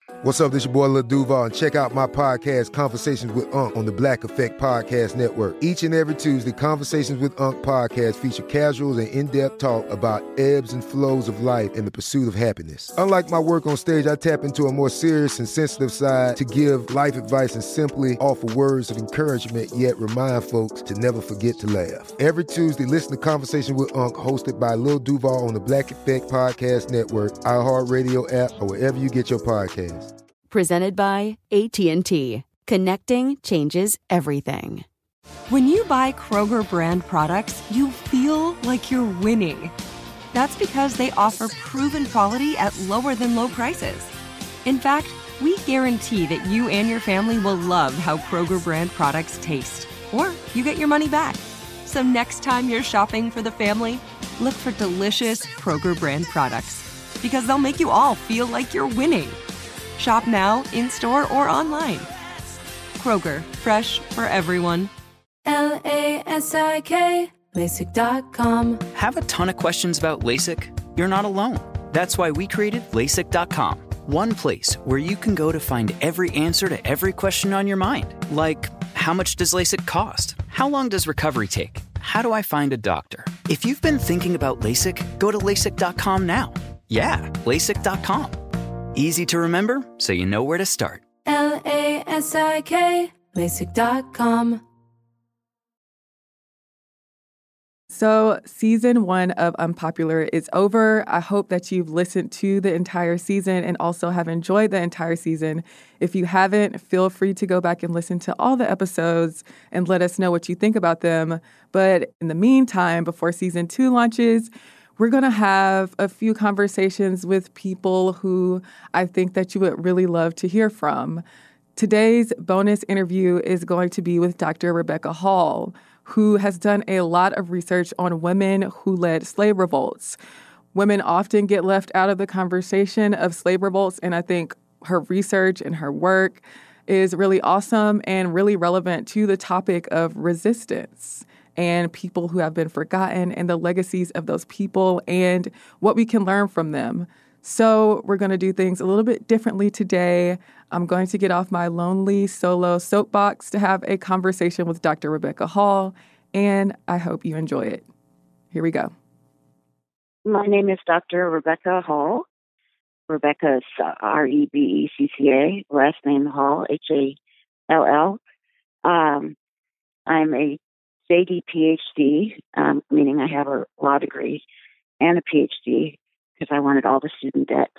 What's up? This your boy Lil Duval, and check out my podcast, Conversations with Unc, on the Black Effect Podcast Network. Each and every Tuesday, Conversations with Unc podcast feature casuals and in-depth talk about ebbs and flows of life and the pursuit of happiness. Unlike my work on stage, I tap into a more serious and sensitive side to give life advice and simply offer words of encouragement, yet remind folks to never forget to laugh. Every Tuesday, listen to Conversations with Unc, hosted by Lil Duval on the Black Effect Podcast Network, iHeartRadio app, or wherever you get your podcasts. Presented by AT&T. Connecting changes everything. When you buy Kroger brand products, you feel like you're winning. That's because they offer proven quality at lower than low prices. In fact, we guarantee that you and your family will love how Kroger brand products taste, or you get your money back. So next time you're shopping for the family, look for delicious Kroger brand products, because they'll make you all feel like you're winning. Shop now, in-store, or online. Kroger, fresh for everyone. LASIK, LASIK.com. Have a ton of questions about LASIK? You're not alone. That's why we created LASIK.com. One place where you can go to find every answer to every question on your mind. Like, how much does LASIK cost? How long does recovery take? How do I find a doctor? If you've been thinking about LASIK, go to LASIK.com now. Yeah, LASIK.com. Easy to remember, so you know where to start. LASIK, LASIK.com. So season 1 of Unpopular is over. I hope that you've listened to the entire season and also have enjoyed the entire season. If you haven't, feel free to go back and listen to all the episodes and let us know what you think about them. But in the meantime, before season 2 launches, we're going to have a few conversations with people who I think that you would really love to hear from. Today's bonus interview is going to be with Dr. Rebecca Hall, who has done a lot of research on women who led slave revolts. Women often get left out of the conversation of slave revolts, and I think her research and her work is really awesome and really relevant to the topic of resistance and people who have been forgotten and the legacies of those people and what we can learn from them. So we're going to do things a little bit differently today. I'm going to get off my lonely solo soapbox to have a conversation with Dr. Rebecca Hall, and I hope you enjoy it. Here we go. My name is Dr. Rebecca Hall. Rebecca is Rebecca, last name Hall, Hall. I'm a JD PhD, meaning I have a law degree and a PhD because I wanted all the student debt.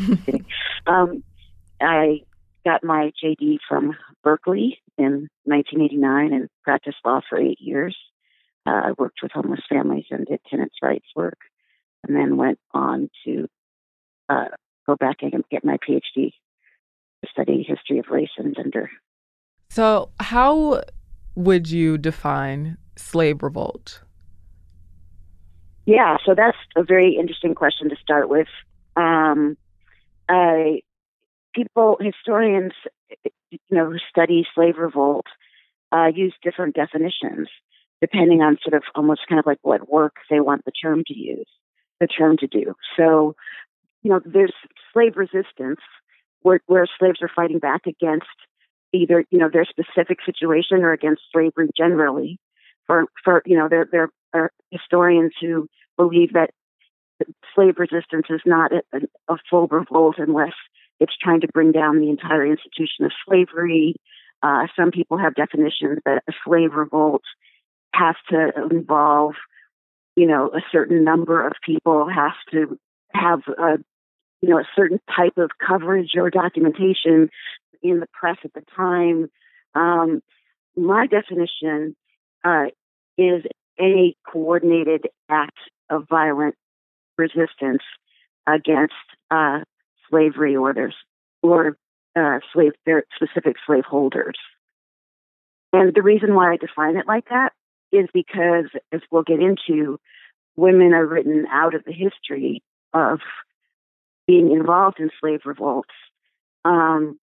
I got my JD from Berkeley in 1989 and practiced law for 8 years. I worked with homeless families and did tenants' rights work, and then went on to go back and get my PhD to study history of race and gender. So how would you define slave revolt? Yeah, so that's a very interesting question to start with. Historians, who study slave revolt, use different definitions depending on sort of almost kind of like what work they want the term to do. So, there's slave resistance where slaves are fighting back against either, their specific situation or against slavery generally. There are historians who believe that slave resistance is not a full revolt unless it's trying to bring down the entire institution of slavery. Some people have definitions that a slave revolt has to involve, a certain number of people, has to have a certain type of coverage or documentation in the press at the time. My definition is any coordinated act of violent resistance against slavery or their specific slaveholders. And the reason why I define it like that is because, as we'll get into, women are written out of the history of being involved in slave revolts. And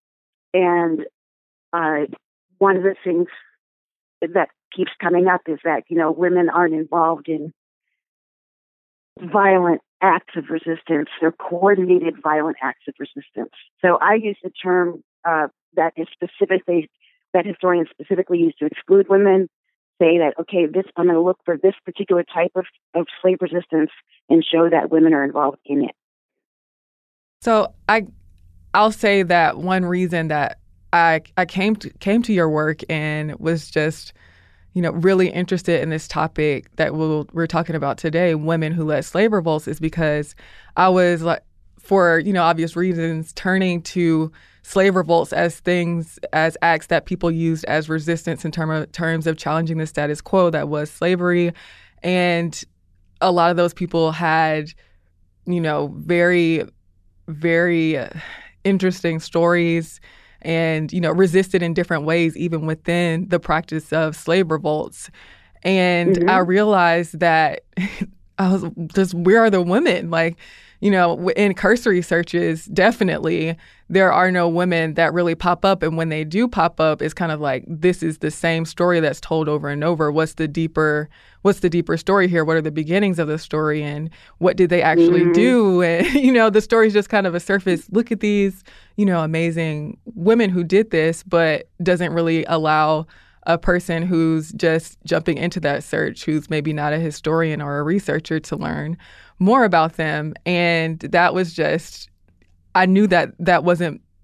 one of the things that keeps coming up is that, women aren't involved in violent acts of resistance or coordinated violent acts of resistance. So I use the term that historians specifically use to exclude women, say that, okay, I'm going to look for this particular type of slave resistance and show that women are involved in it. So I'll say that one reason that I came to your work and was just, really interested in this topic that we're talking about today, women who led slave revolts, is because I was, like, for obvious reasons, turning to slave revolts as acts that people used as resistance in terms of challenging the status quo that was slavery. And a lot of those people had, very, very interesting stories and, resisted in different ways, even within the practice of slave revolts. And I realized that I was just, where are the women? Like, in cursory searches, definitely there are no women that really pop up. And when they do pop up, it's kind of like, this is the same story that's told over and over. What's the deeper story here? What are the beginnings of the story? And what did they actually do? And, the story's just kind of a surface. Look at these, amazing women who did this, but doesn't really allow a person who's just jumping into that search, who's maybe not a historian or a researcher, to learn more about them. And that was just, I knew that was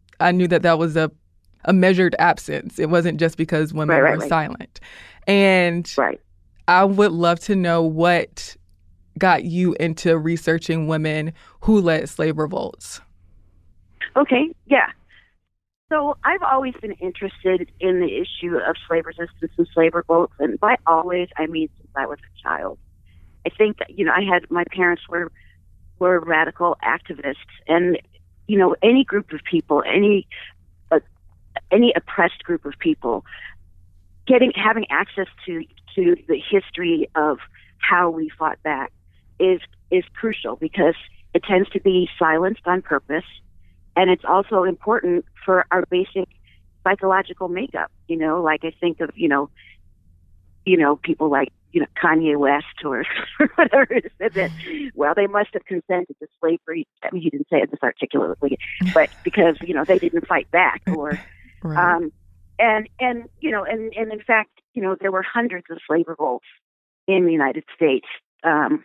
a measured absence. It wasn't just because women were silent. And I would love to know what got you into researching women who led slave revolts. Okay, yeah. So I've always been interested in the issue of slave resistance and slave revolts, and by always, I mean since I was a child. I think that, my parents were radical activists, and, any group of people, any oppressed group of people, having access to the history of how we fought back is crucial, because it tends to be silenced on purpose. And it's also important for our basic psychological makeup. Like I think of, people like, Kanye West or whatever, said that, well, they must have consented to slavery. I mean, he didn't say it this articulately, but because, they didn't fight back, or, and in fact, there were hundreds of slave revolts in the United States. And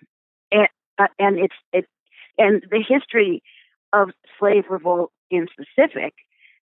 the history of slave revolt in specific,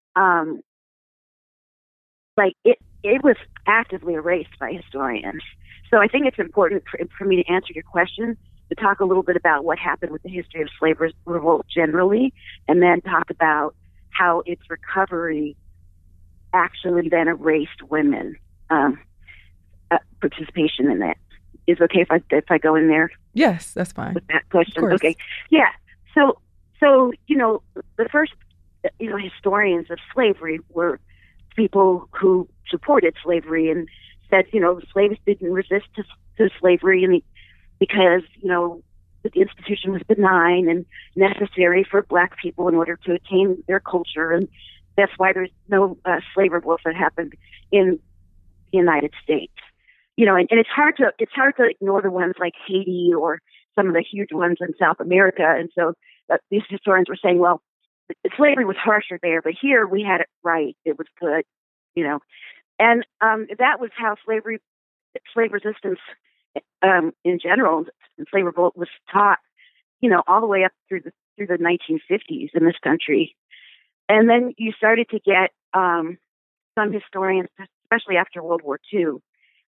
it was actively erased by historians. So I think it's important for me to answer your question, to talk a little bit about what happened with the history of slave revolt generally, and then talk about how its recovery actually then erased women participation in that. Is it okay if I go in there? Yes, that's fine. With that question, okay, yeah. So the first historians of slavery were people who supported slavery and said, slaves didn't resist to slavery, and because the institution was benign and necessary for Black people in order to attain their culture, and that's why there's no slave revolts that happened in the United States. And it's hard to ignore the ones like Haiti or some of the huge ones in South America. And so these historians were saying, well, slavery was harsher there, but here we had it right. It was good, And that was how slave resistance in general, and slave revolt was taught, all the way up through the 1950s in this country. And then you started to get some historians, especially after World War II,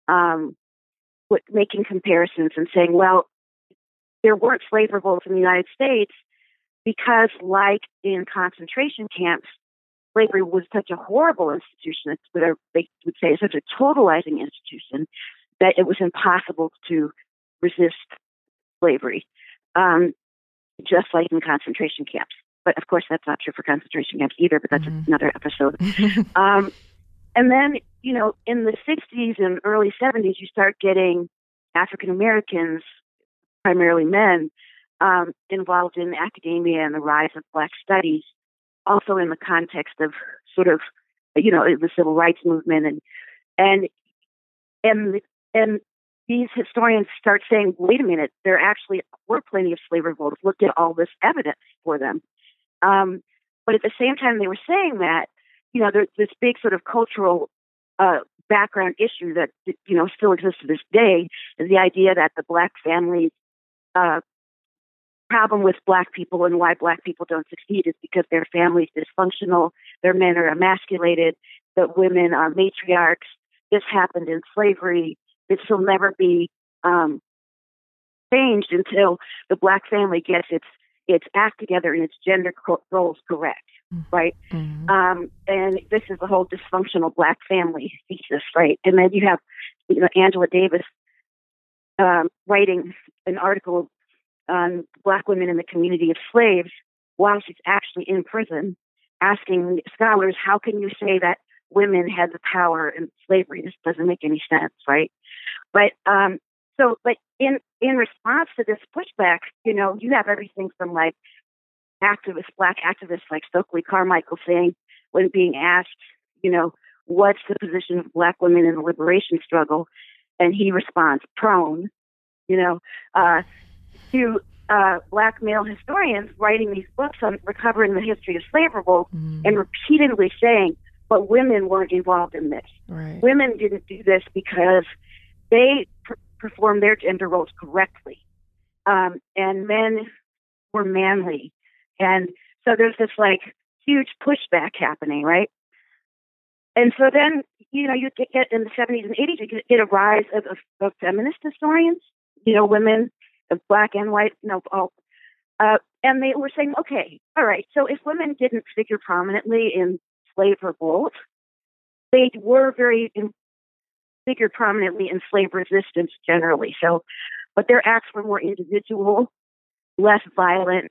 making comparisons and saying, well, there weren't slave revolts in the United States because, like in concentration camps, slavery was such a horrible institution, they would say such a totalizing institution, that it was impossible to resist slavery, just like in concentration camps. But of course, that's not true for concentration camps either, but that's another episode. And then, in the 60s and early 70s, you start getting African Americans, primarily men, involved in academia and the rise of Black studies, also in the context of sort of, the civil rights movement and these historians start saying, wait a minute, there actually were plenty of slave revolts. Look at all this evidence for them. But at the same time they were saying that, there's this big sort of cultural background issue that, still exists to this day, is the idea that the Black families problem with Black people and why Black people don't succeed is because their family's dysfunctional, their men are emasculated, that women are matriarchs. This happened in slavery. This will never be changed until the Black family gets its act together and its gender roles correct, right? Mm-hmm. And this is the whole dysfunctional Black family thesis, right? And then you have Angela Davis writing an article on Black women in the community of slaves while she's actually in prison, asking scholars, how can you say that women had the power in slavery? This doesn't make any sense, right? But but in response to this pushback, you have everything from like Black activists like Stokely Carmichael saying, when being asked, what's the position of Black women in the liberation struggle, and he responds, prone, to Black male historians writing these books on recovering the history of slave revolt and repeatedly saying, but women weren't involved in this. Right. Women didn't do this because they performed their gender roles correctly. And men were manly. And so there's this like huge pushback happening, right? And so then, you get in the 70s and 80s, you get a rise of feminist historians, women of Black and white, all. And they were saying, okay, all right, so if women didn't figure prominently in slave revolt, they were figured prominently in slave resistance generally. So, but their acts were more individual, less violent,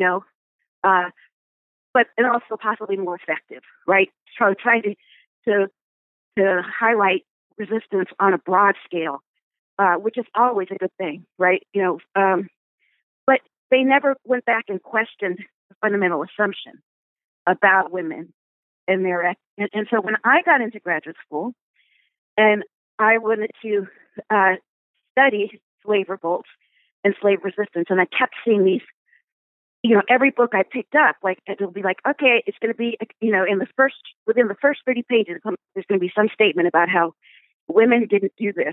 but and also possibly more effective, right? So trying to highlight resistance on a broad scale, which is always a good thing, right? But they never went back and questioned the fundamental assumption about women and their and so when I got into graduate school and I wanted to study slave revolts and slave resistance, and I kept seeing these, every book I picked up, like it'll be like, okay, it's going to be, within the first 30 pages, there's going to be some statement about how women didn't do this,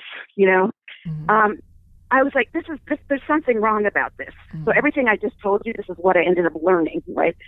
I was like, there's something wrong about this. So everything I just told you, this is what I ended up learning, right?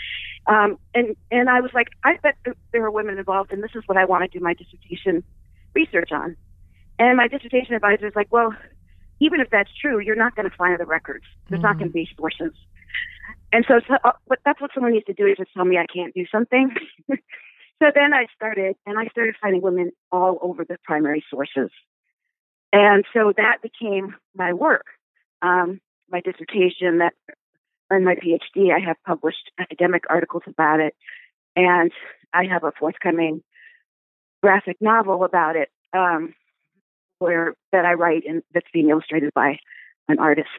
And I was like, I bet there are women involved, and this is what I want to do my dissertation research on. And my dissertation advisor is like, well, even if that's true, you're not going to find the records. There's not going to be sources. And so but that's what someone needs to do, is just tell me I can't do something. So then I started finding women all over the primary sources. And so that became my work. My dissertation and my PhD, I have published academic articles about it. And I have a forthcoming graphic novel about it, that I write and that's being illustrated by an artist,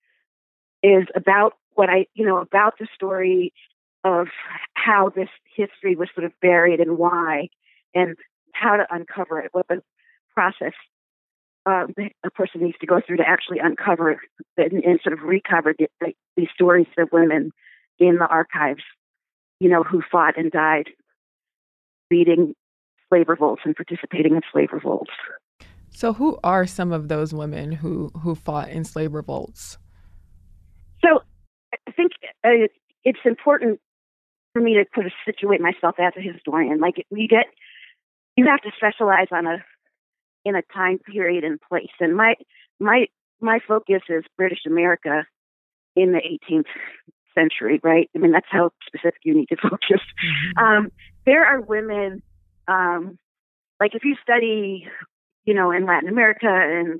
is about about the story of how this history was sort of buried and why, and how to uncover it, what the process a person needs to go through to actually uncover and sort of recover these stories of women in the archives, who fought and died leading slave revolts and participating in slave revolts. So who are some of those women who fought in slave revolts? So I think it's important for me to sort of situate myself as a historian. Like you have to specialize in a time period and place. And my focus is British America in the 18th century, right? I mean, that's how specific you need to focus. Mm-hmm. There are women, like if you study, in Latin America, and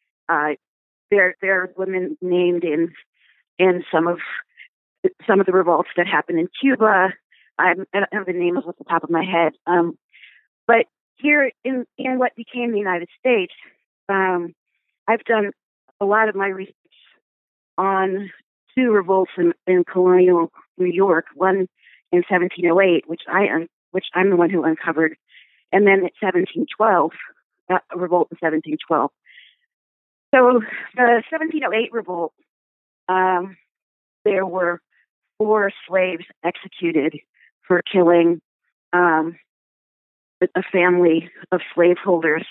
there are women named in some of the revolts that happened in Cuba. I don't have the names off the top of my head. But here in what became the United States, I've done a lot of my research on two revolts in colonial New York, one in 1708, which I'm the one who uncovered, and then at 1712, a revolt in 1712. So the 1708 revolt, there were 4 slaves executed for killing a family of slaveholders,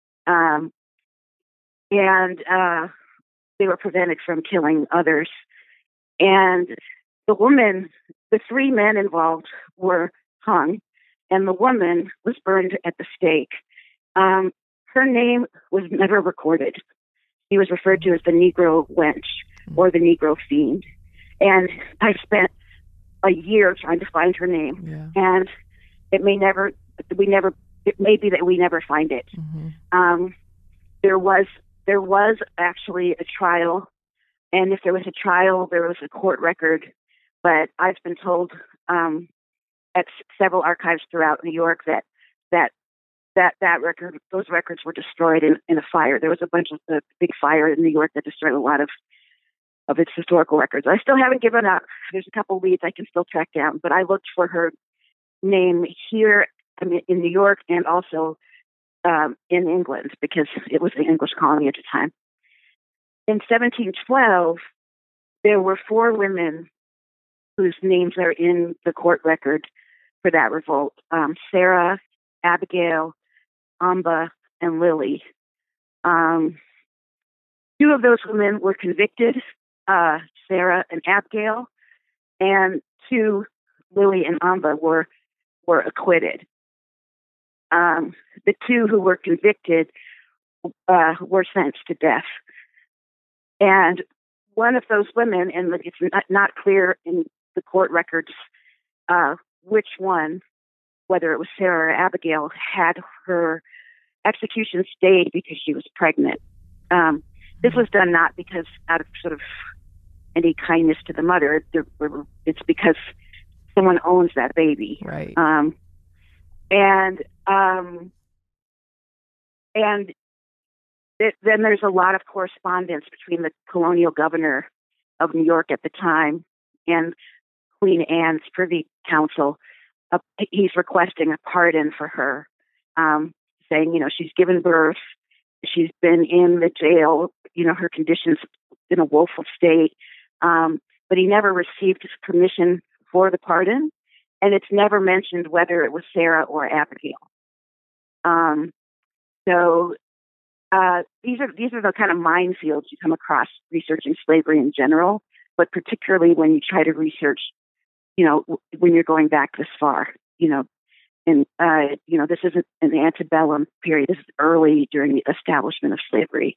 and they were prevented from killing others. And the 3 men involved were hung, and the woman was burned at the stake. Her name was never recorded. She was referred to as the Negro Wench or the Negro Fiend. And I spent a year trying to find her name, and it may be that we never find it. Mm-hmm. There was actually a trial, and if there was a trial, there was a court record. But I've been told at several archives throughout New York that record, those records were destroyed in a fire. There was a big fire in New York that destroyed a lot of its historical records. I still haven't given up. There's a couple leads I can still track down, but I looked for her name here, in New York, and also in England, because it was the English colony at the time. In 1712, there were 4 women whose names are in the court record for that revolt: Sarah, Abigail, Amba, and Lily. 2 of those women were convicted, Sarah and Abigail, and 2, Lily and Amba, were acquitted. The 2 who were convicted were sentenced to death. And one of those women, and it's not clear in the court records which one, whether it was Sarah or Abigail, had her execution stayed because she was pregnant. This was done not because out of sort of any kindness to the mother. It's because someone owns that baby. Right. Then there's a lot of correspondence between the colonial governor of New York at the time and Queen Anne's Privy Council. He's requesting a pardon for her, saying, she's given birth, she's been in the jail, her condition's in a woeful state, but he never received his permission for the pardon, and it's never mentioned whether it was Sarah or Abigail. These are the kind of minefields you come across researching slavery in general, but particularly when you try to research, when you're going back this far, and this isn't an antebellum period. This is early during the establishment of slavery.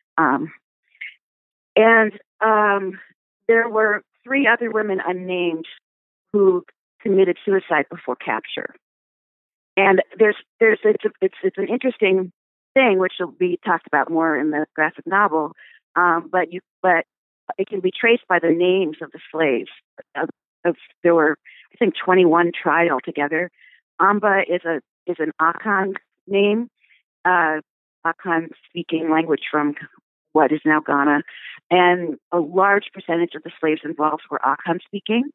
There were 3 other women unnamed who committed suicide before capture. And it's an interesting thing, which will be talked about more in the graphic novel. But it can be traced by the names of the slaves. There were, I think, 21 tried altogether. Amba is an Akan name, Akan speaking language from what is now Ghana, and a large percentage of the slaves involved were Akan speaking.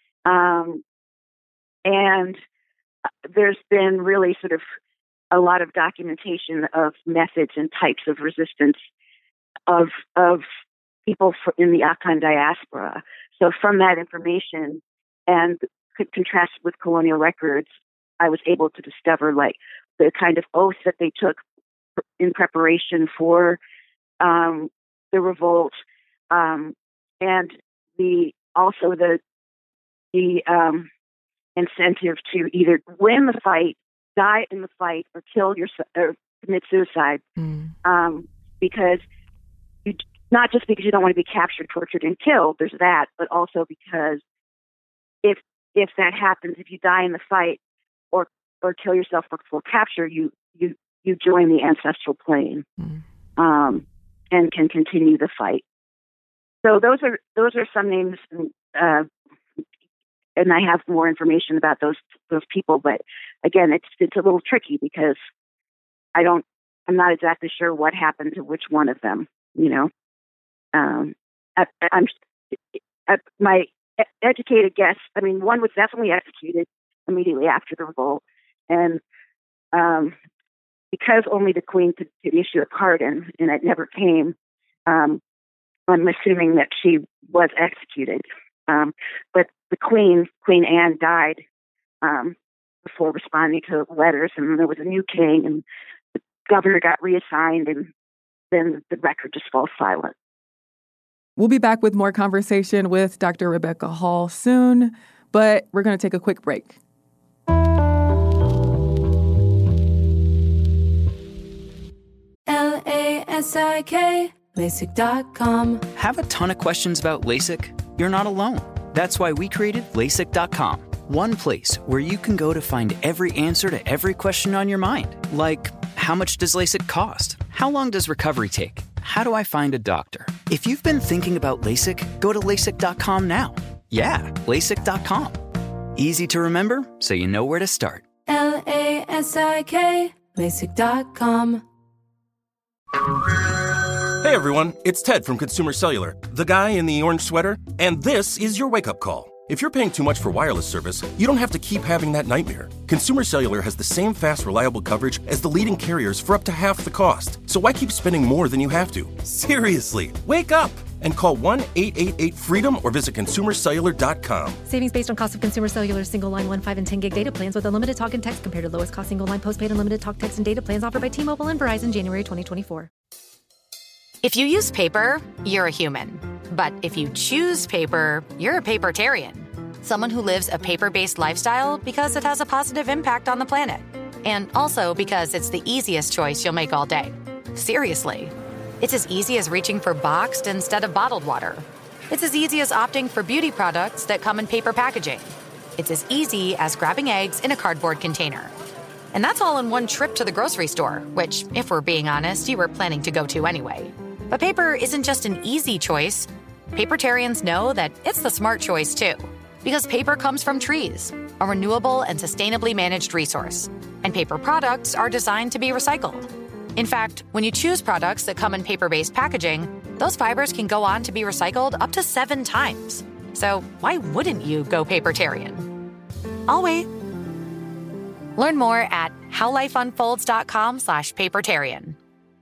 And there's been really sort of a lot of documentation of methods and types of resistance of people in the Akan diaspora. So from that information and contrast with colonial records, I was able to discover the kind of oath that they took in preparation for the revolt, and the incentive to either win the fight, die in the fight, or kill yourself or commit suicide, because not just because you don't want to be captured, tortured, and killed. There's that, but also because if that happens, if you die in the fight or kill yourself before capture, you join the ancestral plane, and can continue the fight. So those are some names, and I have more information about those people. But again, it's a little tricky because I'm not exactly sure what happened to which one of them. My educated guess. I mean, one was definitely executed immediately after the revolt, and because only the Queen could issue a pardon, and it never came, I'm assuming that she was executed. But the Queen Anne, died before responding to letters, and there was a new king, and the governor got reassigned, and then the record just falls silent. We'll be back with more conversation with Dr. Rebecca Hall soon, but we're going to take a quick break. LASIK, LASIK.com. Have a ton of questions about LASIK? You're not alone. That's why we created LASIK.com. One place where you can go to find every answer to every question on your mind. Like, how much does LASIK cost? How long does recovery take? How do I find a doctor? If you've been thinking about LASIK, go to LASIK.com now. Yeah, LASIK.com. Easy to remember, so you know where to start. LASIK, LASIK.com. Hey everyone, it's Ted from Consumer Cellular, the guy in the orange sweater, and this is your wake-up call. If you're paying too much for wireless service, you don't have to keep having that nightmare. Consumer Cellular has the same fast, reliable coverage as the leading carriers for up to half the cost. So why keep spending more than you have to? Seriously, wake up and call 1-888-FREEDOM or visit consumercellular.com. Savings based on cost of Consumer Cellular single line 1, 5, and 10 gig data plans with unlimited talk and text compared to lowest cost single line postpaid unlimited talk, text, and data plans offered by T-Mobile and Verizon January 2024. If you use paper, you're a human. But if you choose paper, you're a papertarian. Someone who lives a paper-based lifestyle because it has a positive impact on the planet. And also because it's the easiest choice you'll make all day. Seriously. It's as easy as reaching for boxed instead of bottled water. It's as easy as opting for beauty products that come in paper packaging. It's as easy as grabbing eggs in a cardboard container. And that's all in one trip to the grocery store, which, if we're being honest, you were planning to go to anyway. But paper isn't just an easy choice. Papertarians know that it's the smart choice, too. Because paper comes from trees, a renewable and sustainably managed resource. And paper products are designed to be recycled. In fact, when you choose products that come in paper-based packaging, those fibers can go on to be recycled up to 7 times. So why wouldn't you go papertarian? I'll wait. Learn more at howlifeunfolds.com/papertarian.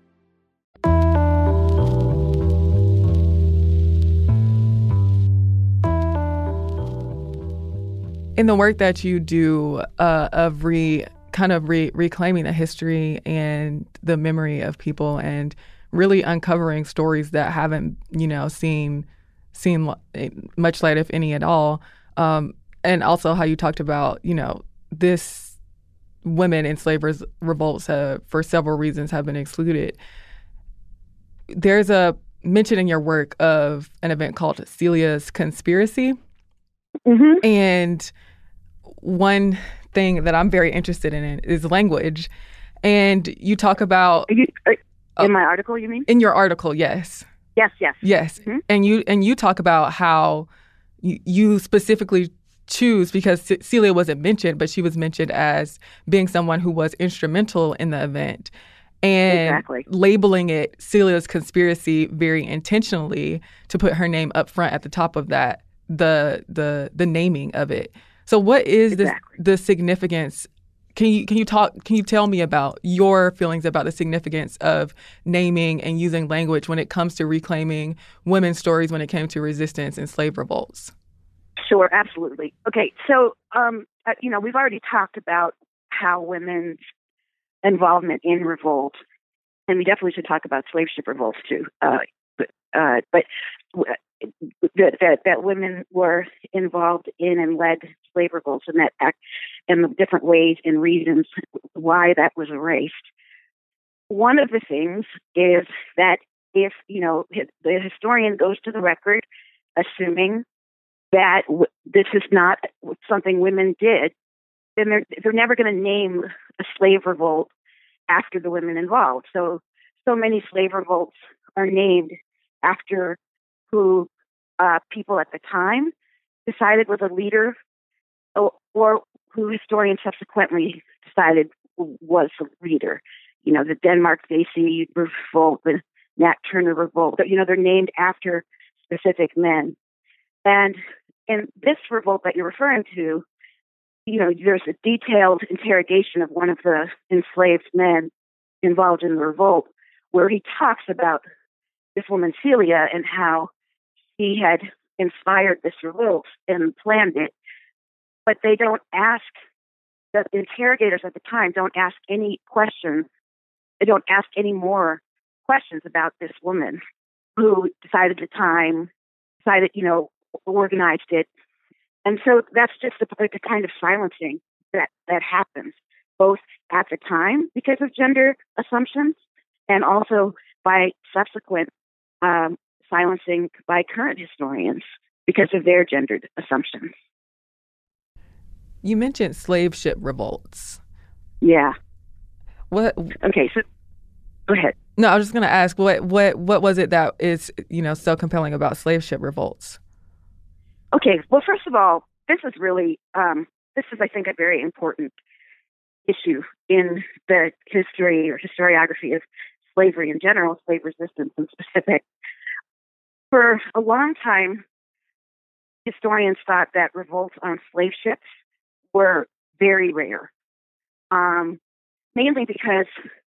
In the work that you do of reclaiming the history and the memory of people and really uncovering stories that haven't, seen much light, if any at all, and also how you talked about, this women in slave revolts for several reasons have been excluded. There's a mention in your work of an event called Celia's Conspiracy. Mm-hmm. And one thing that I'm very interested in is language. And you talk about... in my article, you mean? In your article, yes. Yes. Mm-hmm. And you talk about how you specifically choose, because Celia wasn't mentioned, but she was mentioned as being someone who was instrumental in the event. And exactly. Labeling it Celia's Conspiracy very intentionally to put her name up front at the top of that, the naming of it. So what is the significance? Can you tell me about your feelings about the significance of naming and using language when it comes to reclaiming women's stories when it came to resistance and slave revolts? Sure, absolutely. Okay, so we've already talked about how women's involvement in revolt, and we definitely should talk about slave ship revolts too. That women were involved in and led slave revolts, and that act, and the different ways and reasons why that was erased. One of the things is that if the historian goes to the record, assuming that this is not something women did, then they're never going to name a slave revolt after the women involved. So many slave revolts are named after who people at the time decided was a leader, or who historians subsequently decided was a leader. The Denmark-Vesey Revolt, the Nat Turner Revolt. They're named after specific men. And in this revolt that you're referring to, there's a detailed interrogation of one of the enslaved men involved in the revolt, where he talks about this woman Celia and how she had inspired this revolt and planned it. But they don't ask, the interrogators at the time don't ask any questions. They don't ask any more questions about this woman who decided the time, organized it. And so that's just the kind of silencing that happens, both at the time because of gender assumptions and also by subsequent silencing by current historians because of their gendered assumptions. You mentioned slave ship revolts. Yeah. What? Okay, so go ahead. No, I was just going to ask, what was it that is, so compelling about slave ship revolts? Okay, well, first of all, this is really, I think, a very important issue in the history or historiography of slavery in general, slave resistance in specific. For a long time, historians thought that revolts on slave ships were very rare, mainly because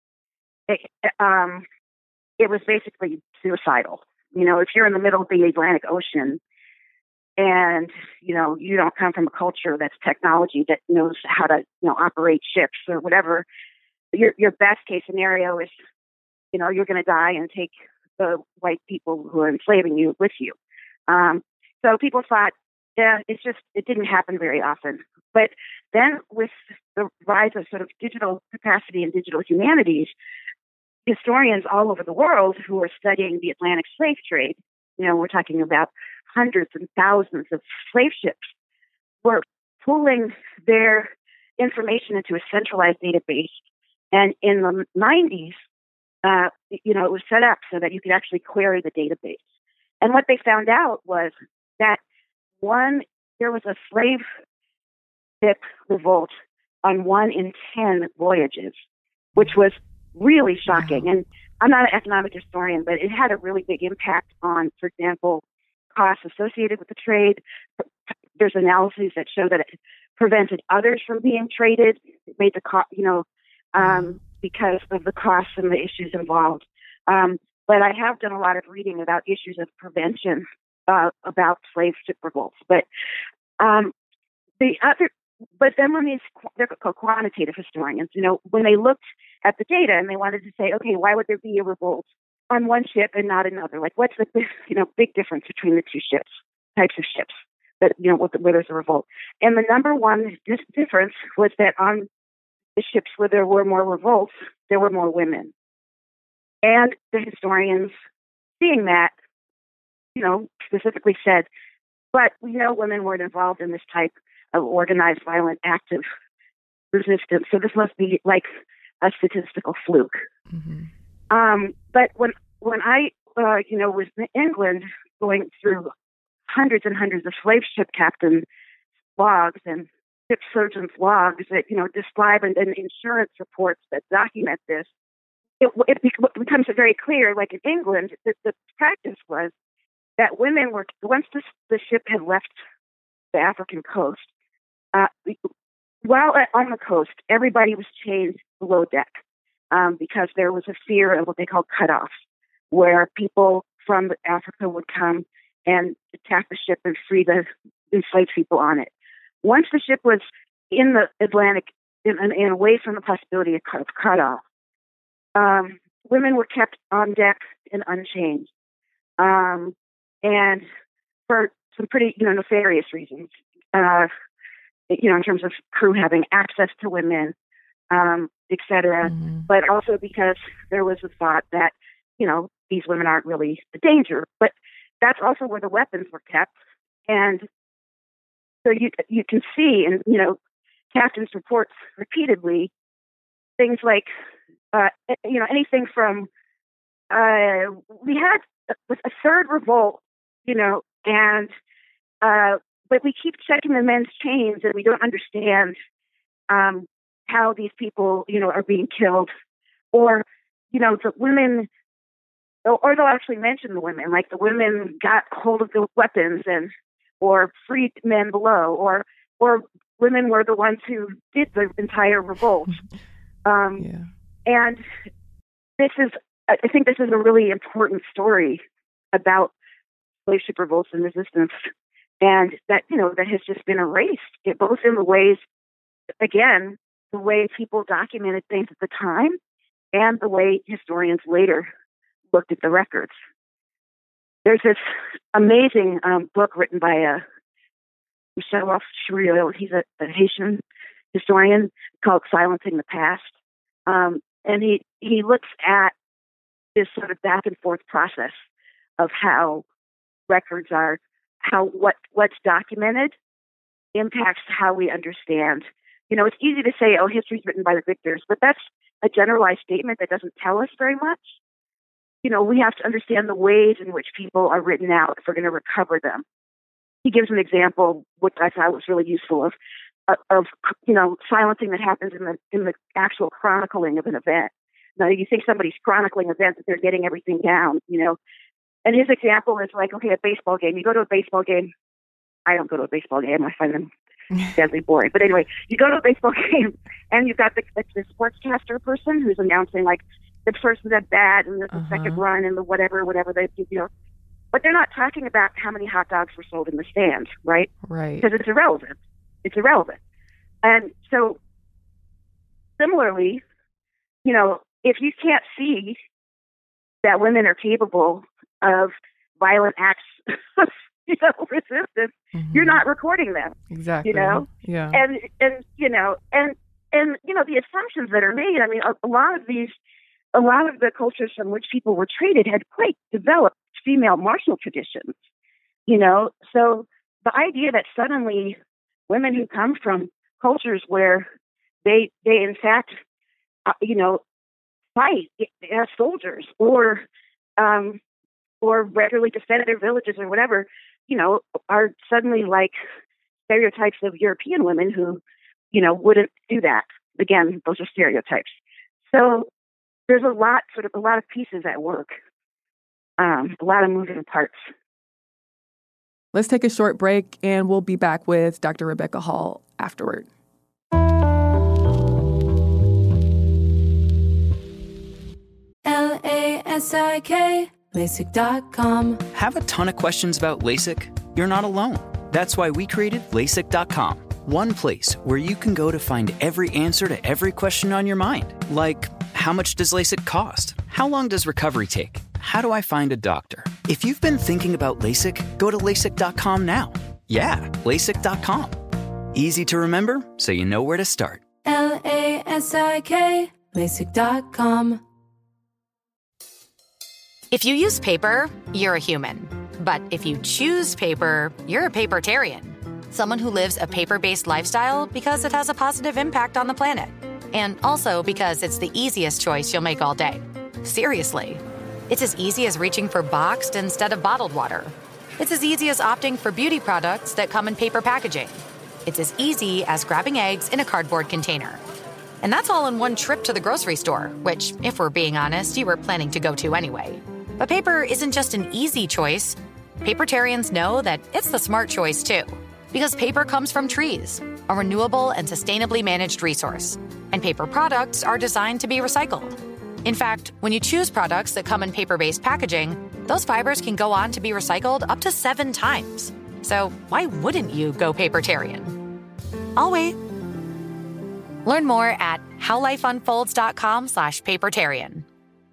it was basically suicidal. If you're in the middle of the Atlantic Ocean and, you don't come from a culture that's technology that knows how to, operate ships or whatever, your best case scenario is, you're going to die and take the white people who are enslaving you with you. So people thought, it didn't happen very often. But then with the rise of sort of digital capacity and digital humanities, historians all over the world who are studying the Atlantic slave trade, we're talking about hundreds and thousands of slave ships, were pulling their information into a centralized database. And in the 90s, it was set up so that you could actually query the database. And what they found out was that there was a slave ship revolt on 1 in 10 voyages, which was really shocking. And I'm not an economic historian, but it had a really big impact on, for example, costs associated with the trade. There's analyses that show that it prevented others from being traded. It made the cost, because of the costs and the issues involved. But I have done a lot of reading about issues of prevention about slave ship revolts. But then when they're called quantitative historians, when they looked at the data and they wanted to say, okay, why would there be a revolt on one ship and not another? Like, what's the big difference between the two types of ships that where there's a revolt? And the number one difference was that on the ships where there were more revolts, there were more women. And the historians, seeing that, specifically said, but we know women weren't involved in this type of organized, violent, active resistance. So this must be like a statistical fluke. Mm-hmm. But when I, was in England going through hundreds and hundreds of slave ship captain logs and ship surgeons' logs that, describe and insurance reports that document this, it becomes very clear, like in England, that the practice was that women were, once the ship had left the African coast, while on the coast, everybody was chained below deck because there was a fear of what they call cutoffs, where people from Africa would come and attack the ship and free the enslaved people on it. Once the ship was in the Atlantic and away from the possibility of cutoff, women were kept on deck and unchained, and for some pretty nefarious reasons. In terms of crew having access to women, et cetera, but also because there was a thought that, these women aren't really a danger. But that's also where the weapons were kept. And so you can see in, captains' reports repeatedly, things like, anything from, we had a third revolt, and but we keep checking the men's chains and we don't understand how these people, are being killed. Or, the women, or they'll actually mention the women, like the women got hold of the weapons or freed men below, or women were the ones who did the entire revolt. And this is I think this is a really important story about slave ship revolts and resistance, and that, that has just been erased, both in the ways, again, the way people documented things at the time and the way historians later looked at the records. There's this amazing book written by Michel Chourio. He's a Haitian historian, called Silencing the Past. And he looks at this sort of back and forth process of how records are, how what's documented impacts how we understand. It's easy to say, history's written by the victors, but that's a generalized statement that doesn't tell us very much. We have to understand the ways in which people are written out if we're going to recover them. He gives an example, which I thought was really useful, of silencing that happens in the actual chronicling of an event. Now, you think somebody's chronicling events, that they're getting everything down, And his example is like, a baseball game. You go to a baseball game. I don't go to a baseball game. I find them deadly boring. But anyway, you go to a baseball game, and you've got the sportscaster person who's announcing, like, the first is at bat, and there's the second run, and the whatever they do, But they're not talking about how many hot dogs were sold in the stand, right? Right. Because it's irrelevant. It's irrelevant. And so, similarly, if you can't see that women are capable of violent acts of resistance, you're not recording them. Exactly. Yeah. And the assumptions that are made. I mean, a lot of the cultures from which people were traded had quite developed female martial traditions. So the idea that suddenly women who come from cultures where they in fact fight as soldiers or regularly defend their villages or whatever, are suddenly like stereotypes of European women who, wouldn't do that. Again, those are stereotypes. So there's a lot of pieces at work, a lot of moving parts. Let's take a short break, and we'll be back with Dr. Rebecca Hall afterward. LASIK, LASIK.com. Have a ton of questions about LASIK? You're not alone. That's why we created LASIK.com. One place where you can go to find every answer to every question on your mind. Like, how much does LASIK cost? How long does recovery take? How do I find a doctor? If you've been thinking about LASIK, go to LASIK.com now. Yeah, LASIK.com. Easy to remember, so you know where to start. LASIK, LASIK.com. If you use paper, you're a human. But if you choose paper, you're a papertarian. Someone who lives a paper-based lifestyle because it has a positive impact on the planet. And also because it's the easiest choice you'll make all day. Seriously. It's as easy as reaching for boxed instead of bottled water. It's as easy as opting for beauty products that come in paper packaging. It's as easy as grabbing eggs in a cardboard container. And that's all in one trip to the grocery store, which, if we're being honest, you were planning to go to anyway. But paper isn't just an easy choice. Papertarians know that it's the smart choice, too. Because paper comes from trees, a renewable and sustainably managed resource. And paper products are designed to be recycled. In fact, when you choose products that come in paper-based packaging, those fibers can go on to be recycled up to 7 times. So why wouldn't you go papertarian? I'll wait. Learn more at howlifeunfolds.com/papertarian.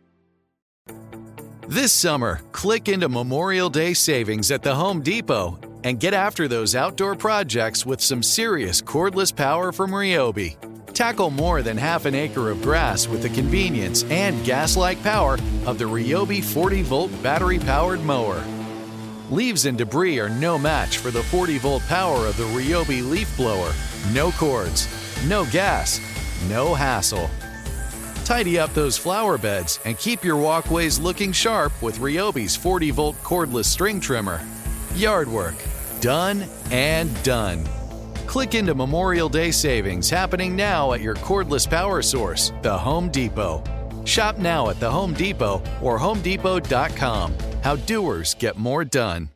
This summer, click into Memorial Day savings at the Home Depot and get after those outdoor projects with some serious cordless power from Ryobi. Tackle more than half an acre of grass with the convenience and gas-like power of the Ryobi 40-volt battery-powered mower. Leaves and debris are no match for the 40-volt power of the Ryobi leaf blower. No cords, no gas, no hassle. Tidy up those flower beds and keep your walkways looking sharp with Ryobi's 40-volt cordless string trimmer. Yard work, done and done. Click into Memorial Day savings happening now at your cordless power source, the Home Depot. Shop now at the Home Depot or HomeDepot.com. How doers get more done.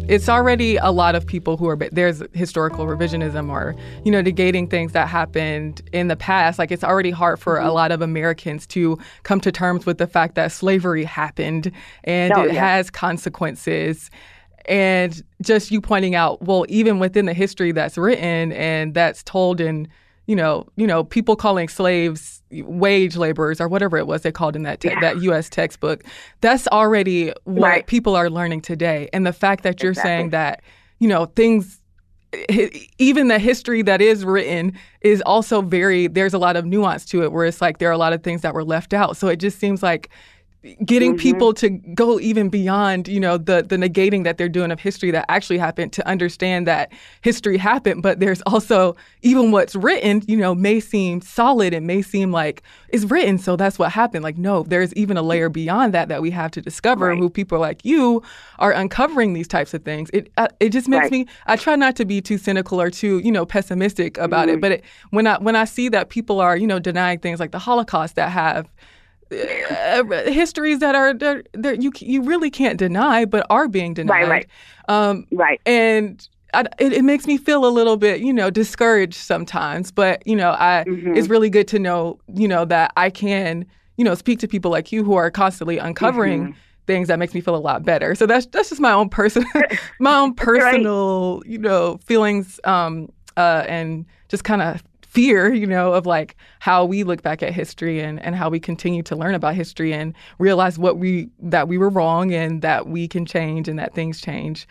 it's already a lot of people who are, there's historical revisionism or, negating things that happened in the past. Like, it's already hard for a lot of Americans to come to terms with the fact that slavery happened and it has consequences. And just you pointing out, well, even within the history that's written and that's told in, people calling slaves wage laborers or whatever it was they called in that that U.S. textbook, that's already what people are learning today. And the fact that you're saying that, things, even the history that is written is also there's a lot of nuance to it where it's like there are a lot of things that were left out. So it just seems like getting people to go even beyond, the negating that they're doing of history that actually happened to understand that history happened. But there's also, even what's written, may seem solid and may seem like it's written, so that's what happened. Like, no, there's even a layer beyond that we have to discover, who people like you are uncovering these types of things. It just makes me, I try not to be too cynical or too, pessimistic about it. But when I see that people are, denying things like the Holocaust that have histories that are you really can't deny, but are being denied. And it makes me feel a little bit, discouraged sometimes. But it's really good to know, that I can, speak to people like you who are constantly uncovering things that makes me feel a lot better. So that's just my own personal feelings and just kind of fear, of like how we look back at history and how we continue to learn about history and realize that we were wrong and that we can change and that things change.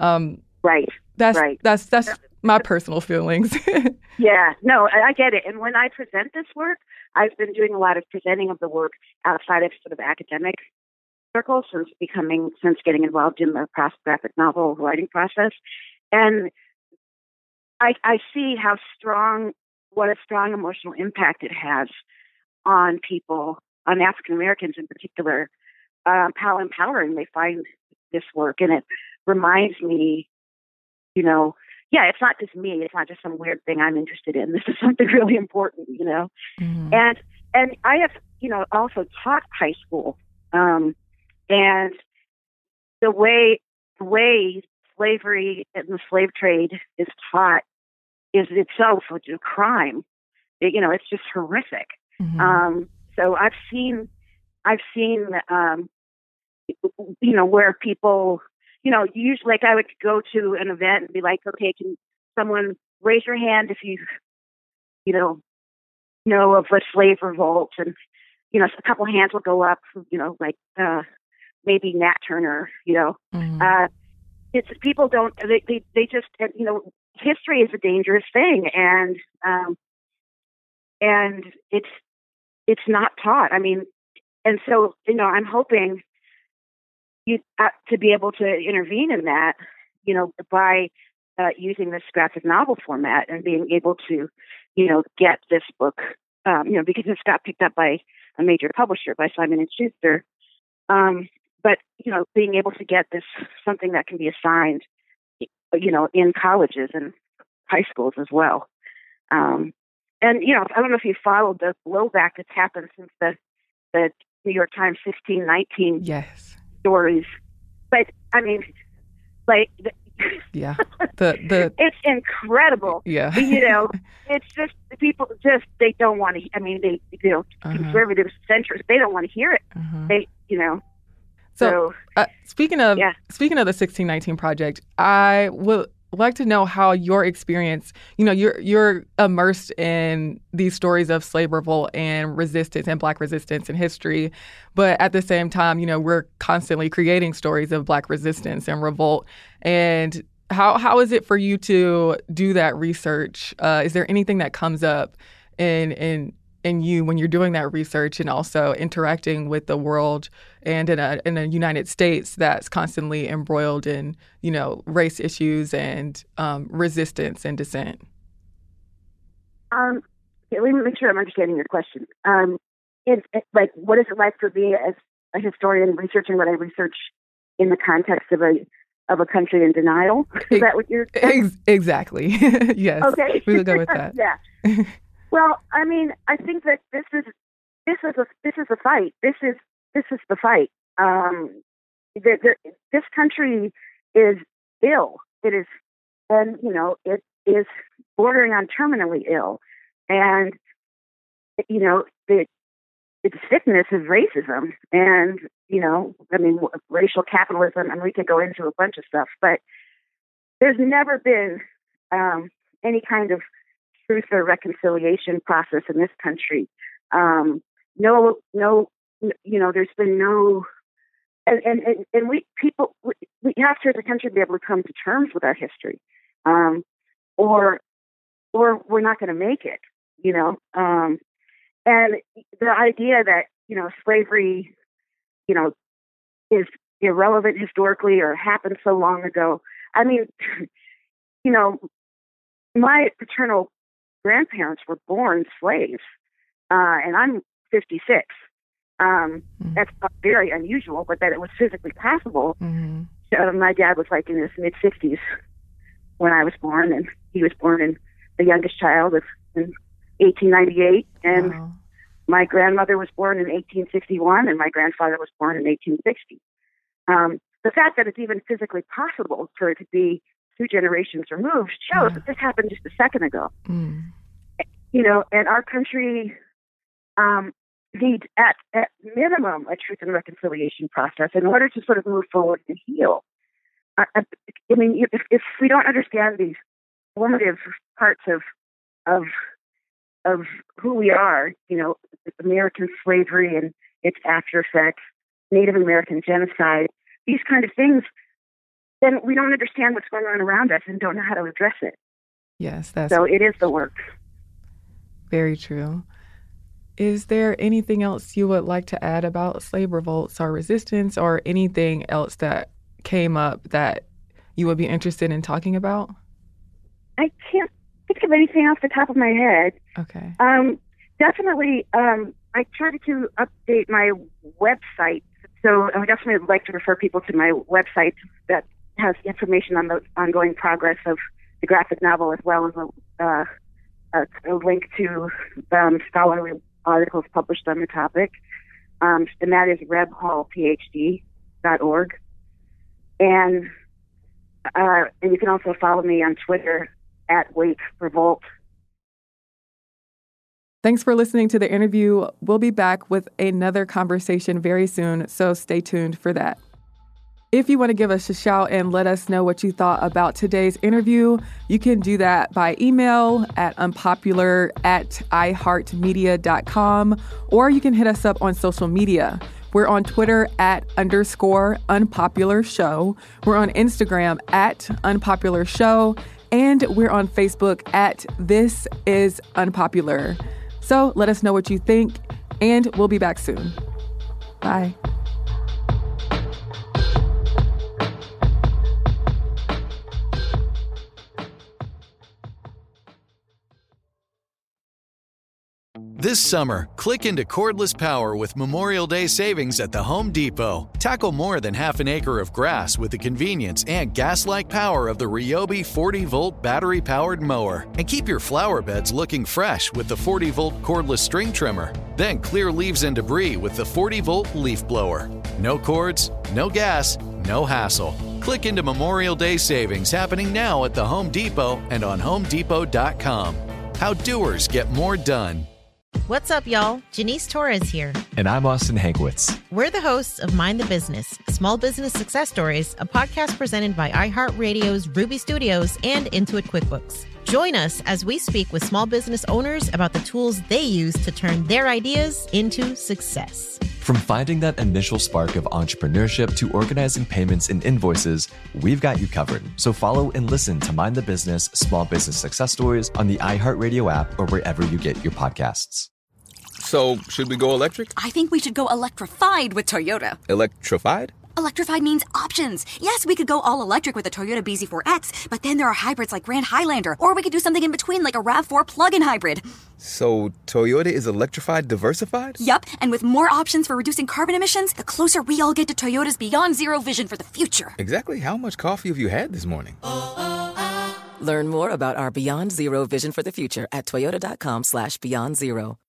That's my personal feelings. Yeah, no, I get it. And when I present this work, I've been doing a lot of presenting of the work outside of sort of academic circles since getting involved in the graphic novel writing process. And I see what a strong emotional impact it has on people, on African Americans in particular, how empowering they find this work. And it reminds me, it's not just me. It's not just some weird thing I'm interested in. This is something really important, And I have, also taught high school. And the way slavery and the slave trade is taught is itself a crime. It's just horrific. So I've seen, where people, usually like I would go to an event and be like, okay, can someone raise your hand if you, know of a slave revolt? And, a couple hands will go up, maybe Nat Turner, it's people don't, they just, history is a dangerous thing, and it's not taught. I mean, and so I'm hoping you to be able to intervene in that, by using this graphic novel format and being able to, get this book, because it's got picked up by a major publisher, by Simon & Schuster. But being able to get this something that can be assigned, in colleges and high schools as well. And, I don't know if you followed the blowback that's happened since the New York Times 1619 stories. But, I mean, like... it's incredible. Yeah. It's just, people they don't want to, I mean, conservative centrists, they don't want to hear it. They, So speaking of the 1619 Project, I would like to know how your experience, you're immersed in these stories of slave revolt and resistance and Black resistance in history. But at the same time, we're constantly creating stories of Black resistance and revolt. And how is it for you to do that research? Is there anything that comes up in you when you're doing that research and also interacting with the world and in a United States that's constantly embroiled in, race issues and resistance and dissent? Let me make sure I'm understanding your question. What is it like for me as a historian researching what I research in the context of a country in denial? Is that what you're saying? Exactly. Yes. Okay. We will go with that. Yeah. Well, I mean, I think that this is a fight. This is the fight. This country is ill. It is, and it is bordering on terminally ill, and the sickness is racism, and racial capitalism, and we could go into a bunch of stuff, but there's never been any kind of truth or reconciliation process in this country. There's been no, and we have to, as a country, be able to come to terms with our history, or we're not going to make it, and the idea that, slavery, is irrelevant historically or happened so long ago. I mean, my paternal grandparents were born slaves, and I'm 56. That's very unusual, but that it was physically possible. My dad was like in his mid-60s when I was born, and he was born in the youngest child in 1898, and my grandmother was born in 1861, and my grandfather was born in 1860. The fact that it's even physically possible for it to be 2 generations removed shows that this happened just a second ago. And our country needs, at minimum, a truth and reconciliation process in order to sort of move forward and heal. If we don't understand these formative parts of who we are, American slavery and its after effects, Native American genocide, these kind of things, then we don't understand what's going on around us and don't know how to address it. Yes, so it is the work. Very true. Is there anything else you would like to add about slave revolts or resistance, or anything else that came up that you would be interested in talking about? I can't think of anything off the top of my head. Okay. Definitely, I tried to update my website, so I would definitely like to refer people to my website that has information on the ongoing progress of the graphic novel, as well as a link to scholarly articles published on the topic, and that is rebhallphd.org. And you can also follow me on Twitter at Wake Revolt. Thanks for listening to the interview. We'll be back with another conversation very soon, so stay tuned for that. If you want to give us a shout and let us know what you thought about today's interview, you can do that by email at unpopular@iheartmedia.com, or you can hit us up on social media. We're on Twitter @_unpopularshow. We're on Instagram @unpopularshow, and we're on Facebook @ThisIsUnpopular. So let us know what you think, and we'll be back soon. Bye. This summer, click into cordless power with Memorial Day savings at the Home Depot. Tackle more than half an acre of grass with the convenience and gas-like power of the Ryobi 40-volt battery-powered mower. And keep your flower beds looking fresh with the 40-volt cordless string trimmer. Then clear leaves and debris with the 40-volt leaf blower. No cords, no gas, no hassle. Click into Memorial Day savings happening now at the Home Depot and on HomeDepot.com. How doers get more done. What's up, y'all? Janice Torres here. And I'm Austin Hankwitz. We're the hosts of Mind the Business, Small Business Success Stories, a podcast presented by iHeartRadio's Ruby Studios and Intuit QuickBooks. Join us as we speak with small business owners about the tools they use to turn their ideas into success. From finding that initial spark of entrepreneurship to organizing payments and invoices, we've got you covered. So follow and listen to Mind the Business, Small Business Success Stories on the iHeartRadio app or wherever you get your podcasts. So, should we go electric? I think we should go electrified with Toyota. Electrified? Electrified means options. Yes, we could go all electric with a Toyota BZ4X, but then there are hybrids like Grand Highlander, or we could do something in between like a RAV4 plug-in hybrid. So, Toyota is electrified diversified? Yup, and with more options for reducing carbon emissions, the closer we all get to Toyota's Beyond Zero vision for the future. Exactly how much coffee have you had this morning? Learn more about our Beyond Zero vision for the future at toyota.com/beyond zero.